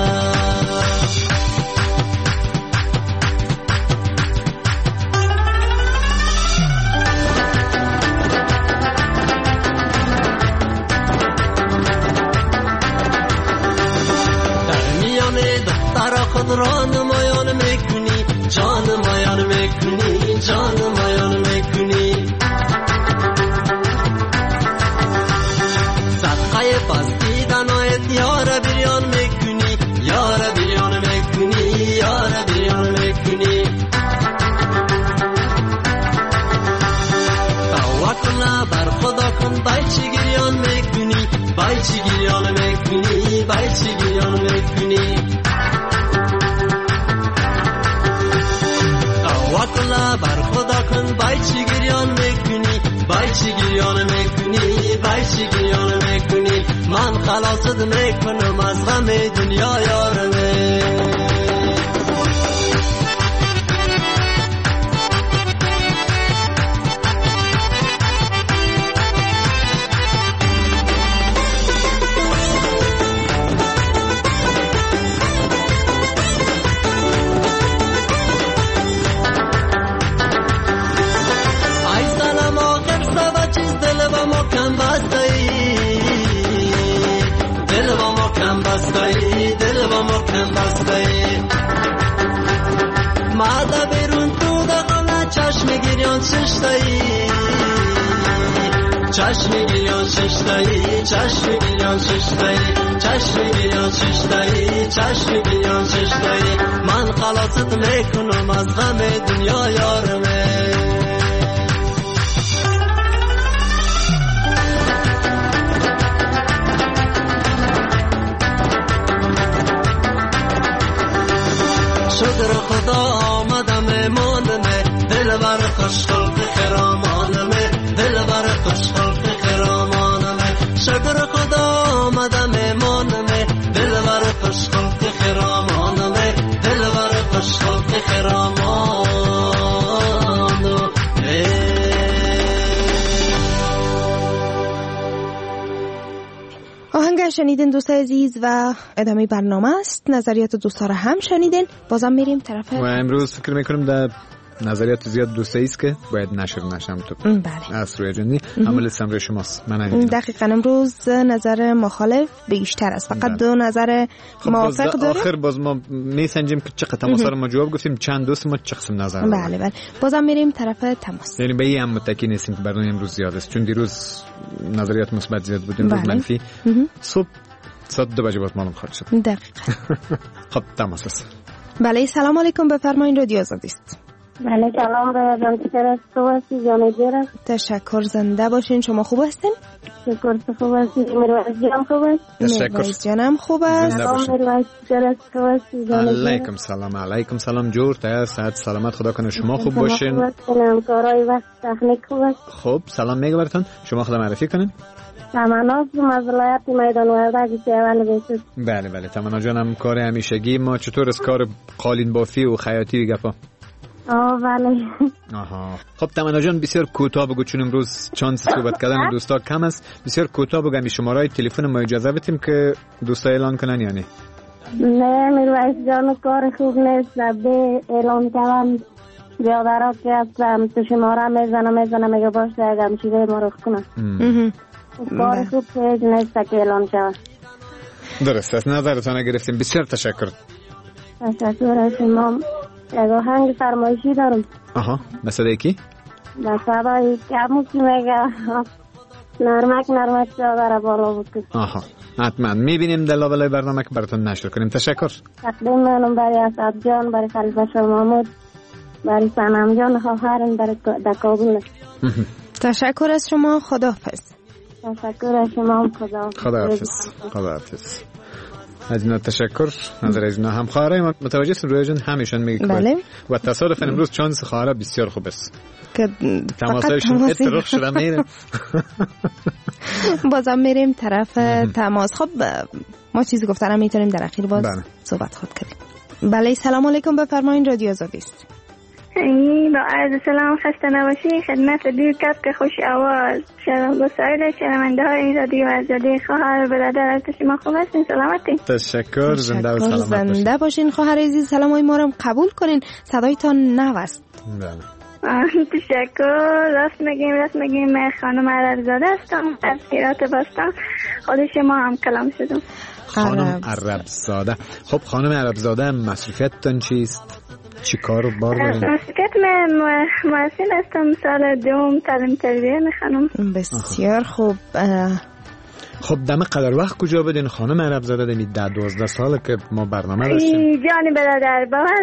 در میان دختر خود را نمایان میکنی، جان مایان میکنی، جان مایان میکنی، صدقه پس دیدنایت یار بریان میکنی، یار بریان میکنی، یار بریان میکنی، توکل بر خدا کن، بایچی گریان میکنی، بایچی گریان میکنی، بایچی گریان میکنی، توکل بر خدا کن، بایچی گریان میکنی، بایچی گریان میکنی، بایچی گریان میکنی، من خلاصت میکنم از غم دنیا یارمه. دل با محکم بسته ماده بیرون تو دقانه چشم گریان ششتایی، چشم گریان ششتایی، چشم گریان ششتایی، چشم گریان ششتایی، چشم گریان ششتایی، من خلاصت میکنم از غم دنیا یارمه. شکر خدا آمدم مانمه، دل بر خوش خلق خرامانمه، دل بر خوش خلق خرامانمه، شکر خدا آمدم مانمه، دل بر خوش خلق خرامانمه، دل بر خوش خلق خرامانمه. آهنگ شنیدین دوستای عزیز و ادامه برنامه است. نظریات دوستا رو هم شنیدین. بازم میریم طرف و امروز فکر میکنم در نظریات زیاد دوستایی است که باید نشر نشم تو. بله. از روی جنی عمل سمر شماست. من نمیدونم. دقیقاً امروز نظر مخالف بیشتر است. فقط دو نظر موافق داره. آخر باز ما میسنجیم که چقدر تماس رو ما جواب گفتیم، چند دوست ما چه قسم نظر دارن. بله بله. بازم میریم طرف تماس. یعنی به این هم متکی نیستیم که برنامه امروز زیاد است، چون دیروز نظریات مثبت زیاد بود، امروز منفی. صبح ساعت 2 بجه باز معلوم خواهد شد. دقیقاً. خب تماس است. بله سلام علیکم، بفرمایید رادیو آزادی است. بله سلام به جان هستی جان جیرم. تشکر، زنده باشین. شما خوب هستین؟ شکر خوب هستی. میرویس جان خوب است؟ میرویس جانم خوب است. سلام میرویس جان خوب هستی جان جیرم. علیکم سلام. علیکم سلام جور تیار صحت سلامت خدا کنه شما خوب باشین. خوب هستم کارای وقت تکنیک خوب است. خب سلام میگه براتون. شما خودم معرفی کنین. تمنا از ولایت میدان وردک سیوان بیست. بله بله تمنا جانم، کار همیشگی ما چطور از کار قالین بافی و خیاطی گپا؟ بله. آها خب تمنا جان بسیار کوتاه بگو، چون امروز چانس صحبت کردن دوستا کم است، بسیار کوتاه بگو. شماره تلفن ما اجازه بدیم که دوستا اعلان کنن یا نه؟ نه میرویس جان کار خوب نیست، به اعلان کردن بیادرها که هستم تو شماره میزنم میگه باشه اگه همشیده ما رو کنم کار خوب که نیست که اعلان شود. درست است، نظرتان گرفتیم، بسیار تشکر. تشکر از شما. یک آهنگ فرمایشی دارم. آها مثل کی؟ در صدای کمو که میگه نرمک چادر بالا بود. آها حتما میبینیم در لابلای برنامه که براتون نشر کنیم. تشکر. تقدیم منم برای اسعد جان، برای خلیفه شاه محمود، برای سنم جان خواهرم در کابل. تشکر از شما، خداحافظ. تشکر از شما، خداحافظ. از اینا تشکر. نظر از اینا هم خواهرای متوجه سن روی جان همیشون میگه بله. و تصادفاً امروز چانس خواهرها بسیار خوب است که تماسایشون اتفاق شده میره. بازم میریم طرف تماس. خب ما چیزی گفتنم میتونیم در اخیر باز صحبت خود کنیم. بله سلام علیکم، بفرمایید رادیو آزادی است. با عرض سلام، خسته نباشی. خدمت دیر کپ که خوش آواز با سایر شنونده های این رادیو آزادی. خواهر برادر از شما خوب هستین؟ سلامتی؟ تشکر. زنده و سلامت باشین. زنده باشین خواهر عزیز. سلامای ما رو قبول کنین، صدایتان نوست. تشکر. راست میگیم من خانم عربزاده هستم از هرات باستان. خود شما هم کلام شدم. خانم عربزاده. خب خانم عربزاده مصروفیتتان چیست؟ چی کار بار دارین؟ مسکت من محسن هستم، سال دوم تعلیم تربیه میخوانم. بسیار خوب. خب دم قدر وقت کجا بدین خانم عربزاده؟ دمی 10-12 ساله که ما برنامه داشتیم. جان برادر باور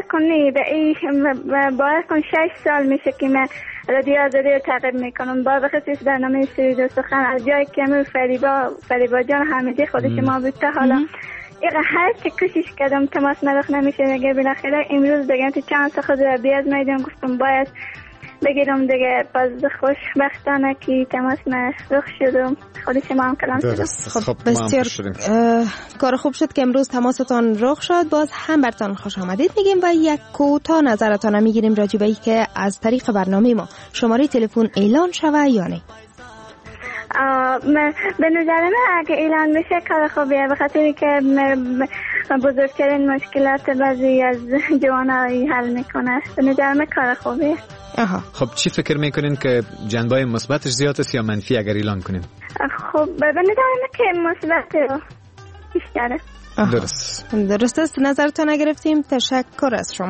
کن 6 سال میشه که من رادیو آزادی رو تعقیب میکنم، با بخصوص برنامه سرود و سخن از جای که فریبا جان حمیدی خودش ما بود تا حالا هر چه کوشش کردم تماس رخ نمیشه دیگه. بالاخره امروز دیگه تو چند تا خود رو بیاد میدم، گفتم باید بگیرم دیگه. باز خوشبختانه که تماس رخ شدم، خود شما هم کلام شدم. خب بسیار کار خوب شد که امروز تماستان رخ شد. باز هم برتان خوش آمدید میگیم و یک کوتاه نظرتان میگیریم راجع به این که از طریق برنامه ما شماره تلفن اعلان شوه یا نه. به نظر من اگه اعلان بشه کار خوبیه، به خاطر که بزرگترین مشکلات بعضی از جوانایی حل میکنه. به نظر من کار خوبیه. خب چی فکر میکنین که جنبه‌های مثبتش زیاد است یا منفی اگر اعلان کنیم؟ خب به نظر من که مثبت بیشتره. درست است. نظرتون گرفتیم. تشکر از شما.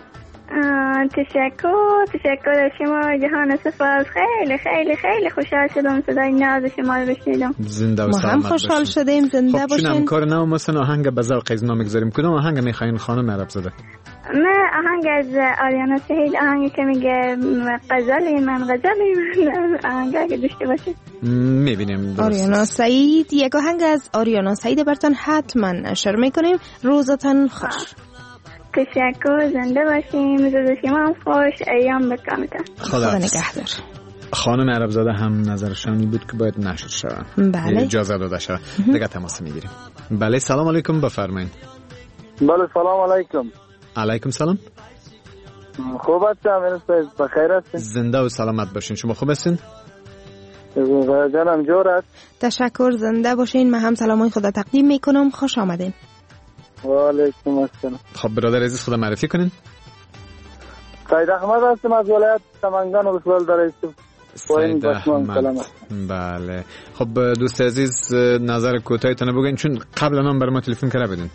تشکر شما جهان سپاس. خیلی خیلی خیلی خوشحال شدم صدای ناز شما رو بشنیدم. زنده و ما هم خوشحال شدیم. زنده باشین. چون کار نو مثلا آهنگ به ذوق از ما میگذاریم. کدوم آهنگ میخواین خانم عربزاده؟ من آهنگ از آریانا سعید، آهنگی که میگه غزلی آهنگی که داشته باشه. میبینیم آریانا سعید. یک آهنگ از آریانا سعید براتون حتما نشر میکنیم. روزتان خوش. تشکر. زنده باشیم. روز شما هم خوش. ایام بکامتان. خدا نگهدار. خانم عربزاده هم نظرشانی بود که باید نشر شود. بله. اجازه داده شود. دیگه تماس میگیریم. بله سلام علیکم، بفرمایید. بله سلام علیکم. علیکم سلام. خوب هستم، بخیر هستین؟ زنده و سلامت باشین. شما خوب هستین؟ جانم جور است. تشکر. زنده باشین. من هم سلامای خدا تقدیم میکنم. خوش آمدین. و علیکم السلام. خب برادر عزیز خدا معرفی کنین. سید احمد هستم از ولایت سمنگان و رسول در است. سید احمد. بله. خب دوست عزیز نظر کوتاهتون بگین، چون قبلا هم بر ما تلفن کرده بودین.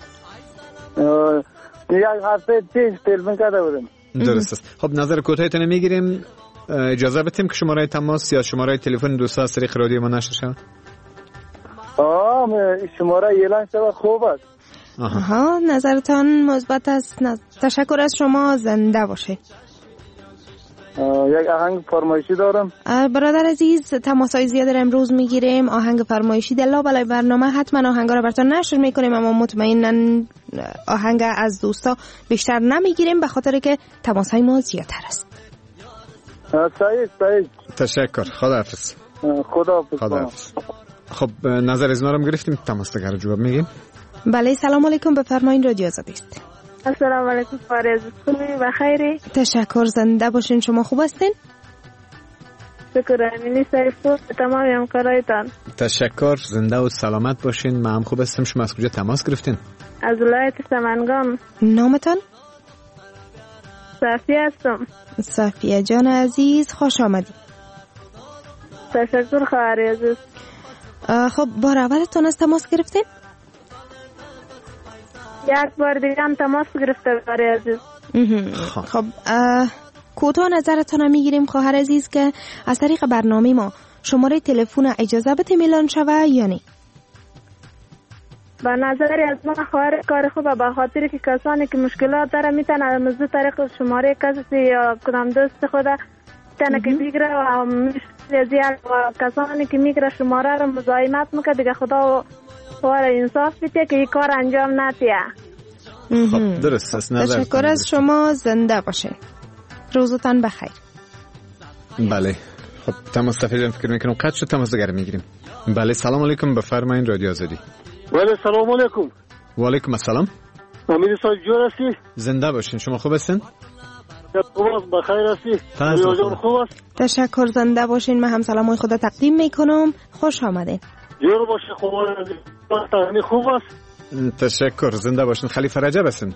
یک هفته پیش تلفن کرده بودیم. درست است. خب نظر کوتاهتون میگیریم. اجازه بدیم که شماره تماس یا شماره تلفن دوستا از طریق رادیو ما نشر شود. شماره اعلان شود خوب است. نظرتان مثبت است. تشکر از شما. زنده باشه. یک آهنگ فرمایشی دارم. برادر عزیز تماسای زیاد امروز میگیریم. آهنگ فرمایشی دلا بالای برنامه حتما آهنگا رو براتون نشر میکنیم، اما مطمئنا آهنگ از دوستا بیشتر نمیگیریم به خاطر که تماسای ما زیادتر است. سعید تشکر. خداحافظ. خداحافظ. خب نظر از ما رو گرفتیم، تماس دیگر جواب میگیم. بله سلام علیکم، بفرمایید رادیو آزادی است. السلام علیکم فارز، خوبی بخیری؟ تشکر، زنده باشین. شما خوب هستین؟ شکر. امینی سیفور تمام همکارایتان. تشکر، زنده و سلامت باشین. من هم خوب هستم. شما از کجا تماس گرفتین؟ از ولایت سمنگان. نامتان؟ صافیه هستم. صافیه جان عزیز، خوش آمدید. تشکر خواهر عزیز. خب بار اولتون از تماس گرفتین؟ یک بار دیگه هم تماس گرفته خواهر عزیز. خب کوتاه نظرتان میگیریم خواهر عزیز که از طریق برنامه ما شماره تلفن اجازه بده میلان شوه یا نه؟ به نظر از من خواهر کار خوبه، به خاطر که کسانی که مشکلات داره میتونن از طریق شماره کسی یا کدام دوست خود تنه که بگیره و کسانی که میگیره شماره رو مزاحمت میکنه دیگه. خدا وار انصاف بیته که این کار انجام نتیه. خب درست است. تشکر از شما، زنده باشه. روزتان بخیر. بله خب تماس تفیدم فکر میکنم قطع شد. تماس دیگر میگیریم. بله سلام علیکم، بفرمایید رادیو آزادی. بله سلام علیکم. و علیکم السلام. امیر صاحب جور هستی؟ زنده باشین. شما خوب هستین؟ خوب است، بخیر هستی؟ تنظیم خوب است. تشکر، زنده باشین. من هم سلامای خدا تقدیم میکنم. خوش آمدین. جور باشی. خوب است. تشکر، زنده باشین. خلیفه رجب هستین؟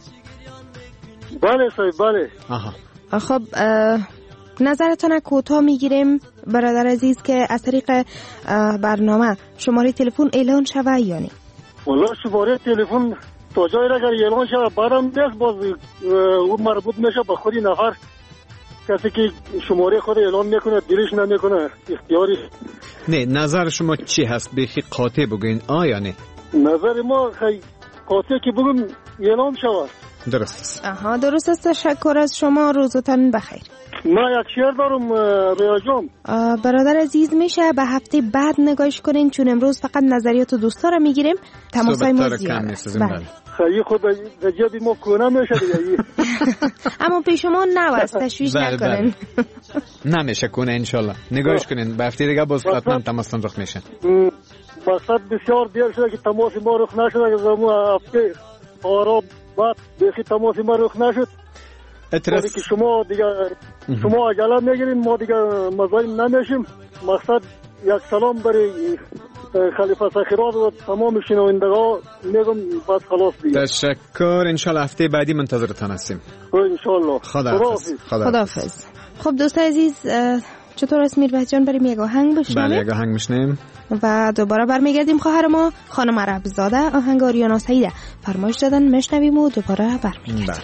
بله صاحب بله. آها. خب نظرتان کوتاه میگیریم برادر عزیز که از طریق برنامه شماره تلفن اعلان شوه یا نه؟ والله شماره تلفن تا جایی را اگر اعلان شوه بعدم دست باز اون مربوط میشه به خودی نفر. کسی که شماره خود اعلان میکنه دیلش نمیکنه اختیاری. نه نظر شما چی هست؟ بخی قاطع بگوین آیا نه؟ نظر ما خیلی قاطع که بگم اعلان شوه. درست است. آها درست است. تشکر از شما، روزتان بخیر. ما یک شعر دارم ریا جان. برادر عزیز میشه به هفته بعد نگاهش کنین چون امروز فقط نظریات دوستا رو میگیریم. تماسای ما زیاد است. خیلی خود رجبی ما کنه میشه دیگه. اما پیش ما نوست، تشویش نکنین. نمیشه کنه انشالله. نگاهش کنین به هفته دیگه باز حتما تماستان رخ میشه. مقصد بسیار دیر شده که تماس ما رخ نشده که زمان هفته آراب بعد بخی تماس ما رخ نشد. اعتراض که شما دیگه شما عجله میگیرین ما دیگه مزاحم نمیشیم. مقصد یک سلام برای خلیفه سخیرات و تمام شنوندگان میگم بس خلاص دیگه. تشکر. انشالله هفته بعدی منتظرتان هستیم. انشالله. خداحافظ. خب دوستان عزیز چطور است میربت جان؟ بریم یک آهنگ بشنویم. بله یک آهنگ میشنیم و دوباره برمیگردیم. خواهر ما خانم عربزاده آهنگ آریانا سعیده فرمایش دادن، میشنویم و دوباره برمیگردیم. بله.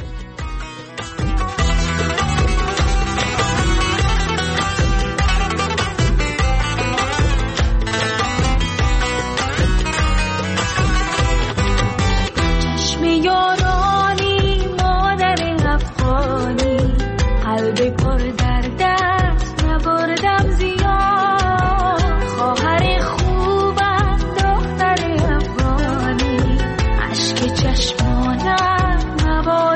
یارانی مادر افغانی قلب پر در دست نبردم زیاد. خواهر خوبم دختر افغانی اشک چشمانم نبارد.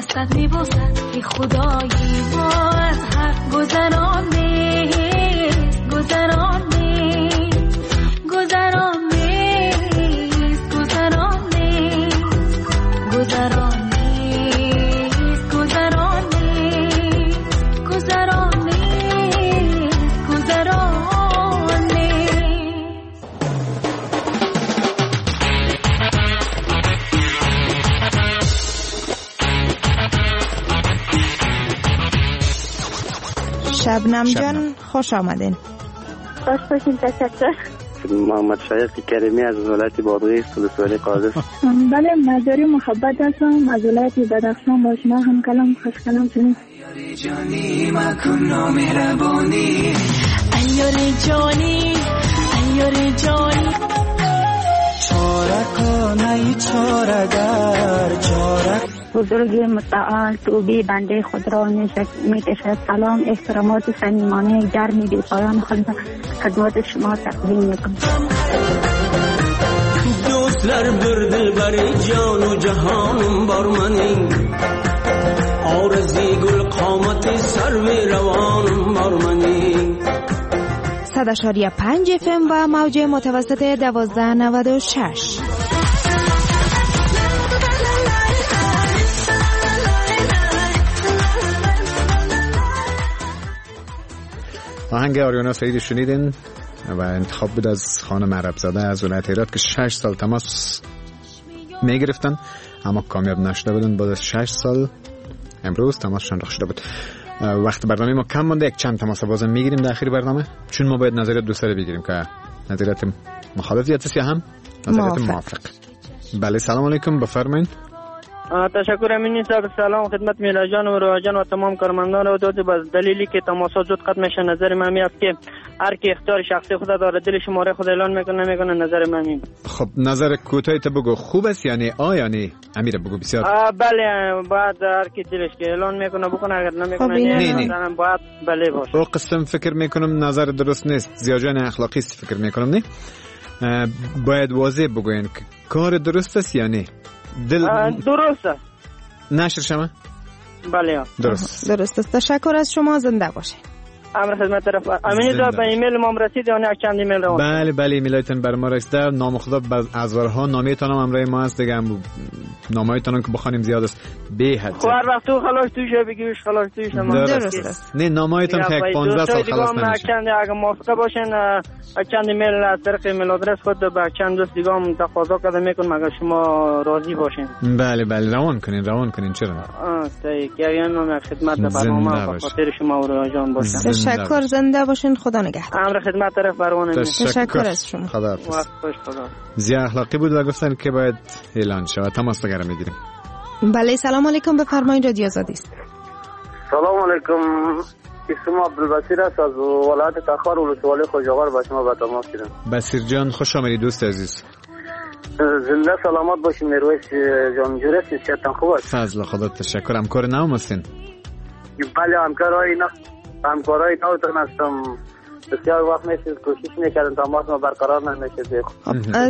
دستت میبوسد که خدایی ما از حق گذران نیست گذران نیست گذران نیست گذران نیست گذران نیست گذران نیست گذران نیست گذران نیست. شبنم جان خوش آمدین. خوش باشین. تشکر. محمد شایق کریمی از ولایت بادغیس ولسوالی قادس. بله مزاری محبت هستم از ولایت بدخشان. با شما هم کلام خوش کلام شدیم. جانی مکن نامهربانی ایار جانی ایار جانی چاره کنه چاره گر چاره بزرگ متعال توبی بنده خود را می‌کشد. سلام احترامات صمیمانه گرمی بی پایان خود خدمت شما تقدیم می‌کنم. دوستlar bir dilbar jon و جهان بر منی آرزی گل قامت سرو روان بر منی 100.5 FM و موج متوسط 1296. آهنگ آریانا سعیدی شنیدین و انتخاب بود از خانم عربزاده از ولایت هرات که 6 سال تماس میگرفتن اما کامیاب نشده بودن. بعد از 6 سال امروز تماسشان رخ شده بود. وقت برنامه ما کم مونده، یک چند تماس بازم میگیریم در آخر برنامه، چون ما باید نظریات دو سره بگیریم که نظریات مخالفیت است یا هم نظریات موافق. بله سلام علیکم، بفرمایید. تشکر امینی صاحب. سلام خدمت میلا جان و روح جان و تمام کارمندان و دوست. بس دلیلی که تماسات زود قطع میشه نظر من است که هر کی اختیار شخصی خود داره، دل شماره خود اعلان میکنه نمیکنه. نظر من این. خب نظر کوتاهی تو بگو، خوب است یعنی یعنی امیر بگو بسیار. بله باید هر کی دلش که اعلان میکنه بکنه، اگر نمیکنه نه باید بله باشه. او قسم فکر میکنم نظر درست نیست، زیاجان اخلاقی است فکر میکنم. نه باید واضح بگوین که کار درست است یا نه. درست است. نشر شما؟ بله درست است. تشکر از شما، زنده باشه. امر خدمت طرف امینی صاحب به ایمیل ما رسید یا نه؟ چند ایمیل رو؟ بله ایمیلتون بر ما رسیده. نام خدا ازورها نامیتون هم امرای ما است دیگه. نامایتون که بخونیم زیاد است به حد. خب هر وقت تو خلاص توشه بگیش خلاص توشه ما درست است. نه نامایتون که 15 سال خلاص نمیشه. چند اگه موافقه باشین چند ایمیل از طریق ایمیل آدرس خود به چند دوست دیگه هم تقاضا کرده میکنم اگر شما راضی باشین. بله روان کنین چرا؟ که نام خدمت برنامه به خاطر شما و روح جان باشه. تشکر، زنده باشین، خدا نگهدار. امر خدمت طرف بروانه. تشکر از شما. خدا زی اخلاقی بود و گفتن که باید اعلان شود. تماس بگیرم میگیریم. بله سلام علیکم، بفرمایید. رادیو آزادی است. سلام علیکم، اسم عبدالبصیر است از ولایت تخار ولسوالی خوجاور. با شما به تماس گیرم. بصیر جان خوش آمدید دوست عزیز. زنده سلامت باشین. میرویس جان جوره صحتتان خوب است؟ فضل خدا. تشکر. همکار نام هستین؟ بله همکارای نوتون هستم. بسیار وقت میشه کوشش میکردن تماس ما برقرار نمیشه.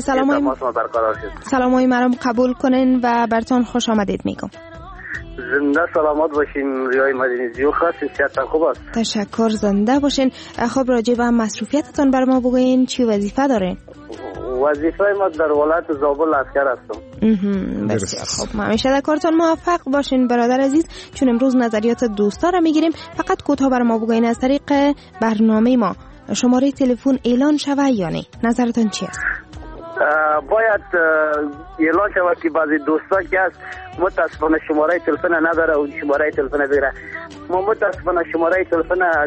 سلامای مرا قبول کنین و براتون خوش آمدید میگم. زنده سلامت باشین. ریای مدینی زیو خاص صحتتان خوب است؟ تشکر، زنده باشین. خب راجع به مصروفیتتون بر ما بگوین، چی وظیفه دارین؟ وظیفه ما در ولایت زابل عسکر هستم. بسیار خوب، همیشه در کارتون موفق باشین برادر عزیز. چون امروز نظریات دوستا را میگیریم، فقط کوتاه بر ما بگوین از طریق برنامه ما شماره تلفن اعلان شوه یا نه؟ نظرتون چی است؟ باید اعلان شود که بعضی دوستا که هست متاسفانه شماره تلفن نداره و شماره تلفن بگیره. ما متاسفانه شماره تلفن از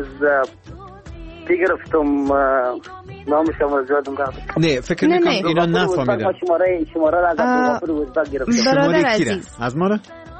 گرفتم، نامش هم از یادم رفت. نه فکر میکنم اینا نفهمیدن. شماره را از وفر گرفتم. برادر عزیز از ما را؟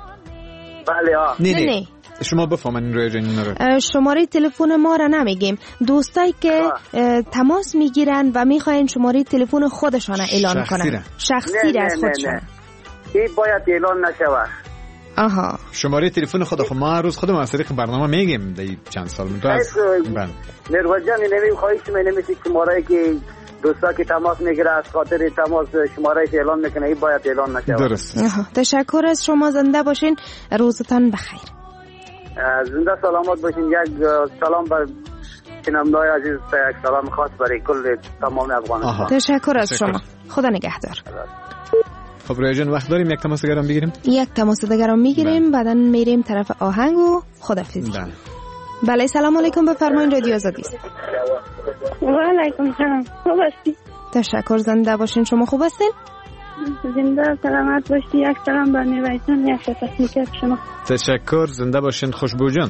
بله نه شما بفهمین روی جنین رو. شماره تلفن ما را نمیگیم. دوستایی که تماس میگیرن و میخواین شماره تلفن خودشان اعلان کنن، شخصی از خودشان، این باید اعلان نشود. آها. شماره تلفن خود ما هر روز خودمون از طریق برنامه میگیم دی چند سال تو از نروجان نمی خواهش می نمیسی شماره که دوستا که تماس میگیره از خاطر تماس شمارهش اعلان میکنه، این باید اعلان نشه. درست. تشکر از شما، زنده باشین، روزتان بخیر. زنده سلامت باشین. یک سلام بر شنونده‌های عزیز، یک سلام خاص برای کل تمام افغانستان. تشکر از شما، خدا نگهدار. خب رویا جان، وقت داریم یک تماس دیگرم بگیریم؟ یک تماس دیگرم میگیریم، بعدا میریم طرف آهنگ و خدافظی. بله سلام علیکم، بفرمایید، رادیو آزادی است. و علیکم سلام، خوب هستی؟ تشکر، زنده باشین. شما خوب هستین؟ زنده سلامت باشی. یک سلام بر میرواید، یک تشکر شما. تشکر، زنده باشین خوشبو جان.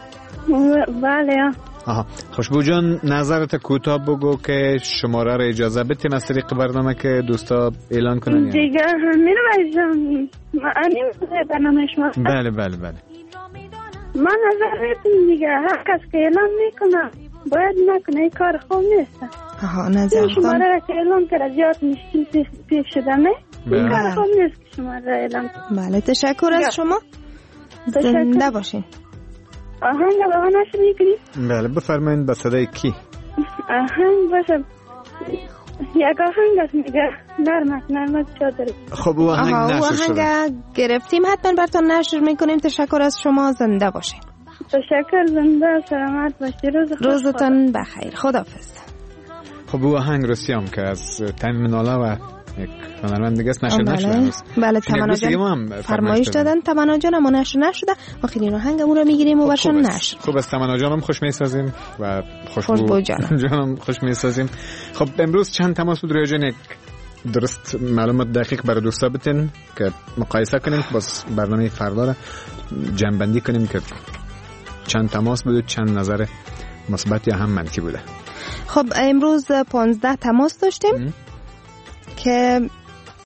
بله. خوشبو جان، نظرت کوتاه بگو که شماره را اجازه بدیم از طریق برنامه که دوستا اعلان کنن. دیگه میرواید جان، برنامه شما. بله. من نظرتون دیگه، هر کس که اعلان میکنه باید نکنه، این کار خوب نیست. شماره را که اعلان کرده زیاد مشکل پیش شده، نه؟ این کار خوب نیست که شماره را اعلان کنه. بله تشکر از شما، زنده باشین. آهنگ با من نشر میکنی؟ بله بفرمایید. به صدای کی؟ آهنگ باشه، یک آهنگ است میگه نرمت چادری. خب او آهنگ نشر شده، آهنگ گرفتیم، حتما براتون نشر میکنیم. تشکر از شما، زنده باشین. تشکر، زنده سلامت باشی، روزتون بخیر، خداحافظ. خب او آهنگ رسیام که از تمنالا و یک هنرمند دیگه است نشر نشده. بله تمنا جان فرمایش دادن، تمنا جان اما نشر نشده. ما خیلی این آهنگمون رو میگیریم و برشون نشر. خوب است، تمنا جانم خوش میسازیم و خوشبو جانم خوش میسازیم. خب امروز چند تماس بود روی جان، درست معلومات دقیق برای دوستا بتین که مقایسه کنیم، باز برنامه فردا را جمع‌بندی کنیم که چند تماس بود، چند نظر مثبت یا هم منفی بوده. خب امروز 15 تماس داشتیم که